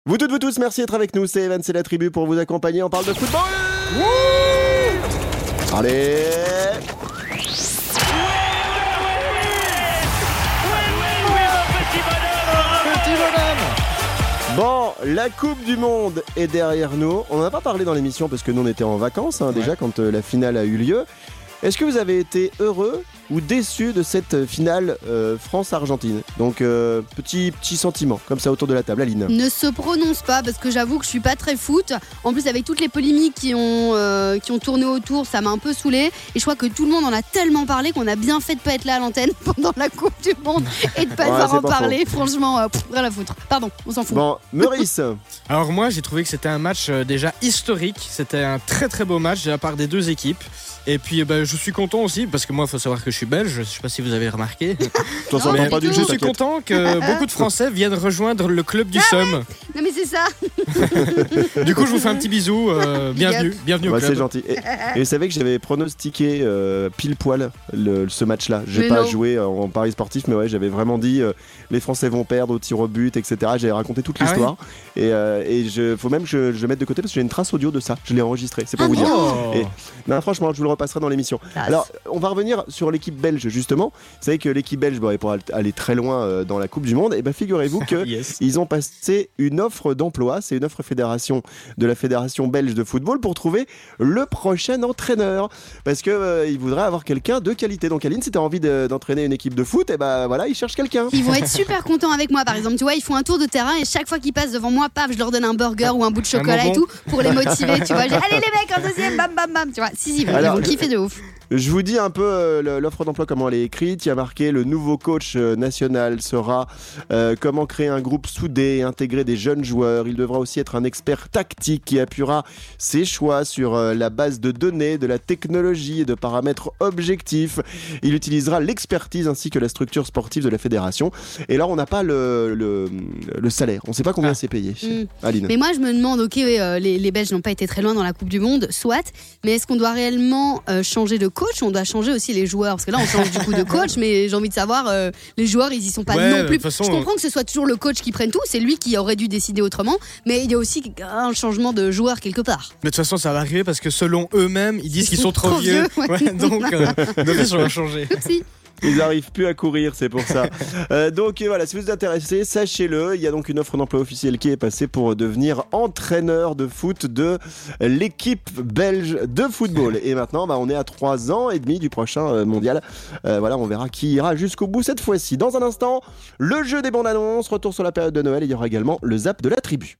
Vous toutes, vous tous, merci d'être avec nous. C'est Evan, c'est la tribu pour vous accompagner. On parle de football. Allez. Bon, la Coupe du Monde est derrière nous. On n'en a pas parlé dans l'émission parce que nous on était en vacances déjà quand la finale a eu lieu. Est-ce que vous avez été heureux ou déçu de cette finale France-Argentine? Donc petit sentiment comme ça autour de la table. Aline. Ne se prononce pas parce que j'avoue que je suis pas très foot. En plus avec toutes les polémiques qui ont tourné autour, ça m'a un peu saoulée. Et je crois que tout le monde en a tellement parlé qu'on a bien fait de pas être là à l'antenne pendant la Coupe du Monde et de pas devoir en parler. Franchement, rien à foutre. Pardon, on s'en fout. Bon, Meurice. Alors moi j'ai trouvé que c'était un match déjà historique. C'était un très très beau match de la part des deux équipes. Et puis je suis content aussi parce que moi il faut savoir que je suis belge, je sais pas si vous avez remarqué. Je suis content que beaucoup de Français viennent rejoindre le club du Somme. Non mais c'est ça. Du coup je vous fais un petit bisou, bienvenue au club. C'est gentil. Et vous savez que j'avais pronostiqué pile poil ce match-là. J'ai pas joué en paris sportif, mais ouais, j'avais vraiment dit les Français vont perdre au tir au but, etc. J'avais raconté toute l'histoire. Ouais. Et faut même que je le mette de côté parce que j'ai une trace audio de ça. Je l'ai enregistré, c'est pour vous dire. Et, non, franchement, je vous le repasserai dans l'émission. Alors, on va revenir sur l'équipe belge justement. Vous savez que l'équipe belge, pour aller très loin dans la Coupe du Monde, et figurez-vous que ils ont passé une offre d'emploi. C'est une offre de la Fédération belge de football pour trouver le prochain entraîneur. Parce que ils voudraient avoir quelqu'un de qualité. Donc Aline, si tu as envie d'entraîner une équipe de foot, voilà, ils cherchent quelqu'un. Ils vont être super contents avec moi, par exemple. Tu vois, ils font un tour de terrain et chaque fois qu'ils passent devant moi, paf, je leur donne un burger ou un bout de chocolat et tout pour les motiver. Tu vois, allez les mecs, en deuxième, bam bam bam. Tu vois, ils vont kiffer de ouf. Je vous dis un peu l'offre d'emploi, comment elle est écrite. Il y a marqué: le nouveau coach national sera comment créer un groupe soudé et intégrer des jeunes joueurs. Il devra aussi être un expert tactique qui appuiera ses choix sur la base de données, de la technologie et de paramètres objectifs. Il utilisera l'expertise ainsi que la structure sportive de la fédération. Et là, on n'a pas le salaire. On ne sait pas combien c'est payé. Aline. Mais moi, je me demande, les Belges n'ont pas été très loin dans la Coupe du Monde, soit, mais est-ce qu'on doit réellement changer de coach? On doit changer aussi les joueurs parce que là on change du coup de coach, mais j'ai envie de savoir les joueurs ils y sont pas non plus. Je comprends que ce soit toujours le coach qui prenne tout, c'est lui qui aurait dû décider autrement, mais il y a aussi un changement de joueur quelque part. Mais de toute façon ça va arriver parce que selon eux-mêmes ils disent qu'ils sont trop vieux. Donc on va changer. Ils n'arrivent plus à courir, c'est pour ça. Donc voilà, si vous êtes intéressé, sachez-le, il y a donc une offre d'emploi officielle qui est passée pour devenir entraîneur de foot de l'équipe belge de football. Et maintenant, on est à 3 ans et demi du prochain mondial. Voilà, on verra qui ira jusqu'au bout cette fois-ci. Dans un instant, le jeu des bandes annonces, retour sur la période de Noël, et il y aura également le zap de la tribu.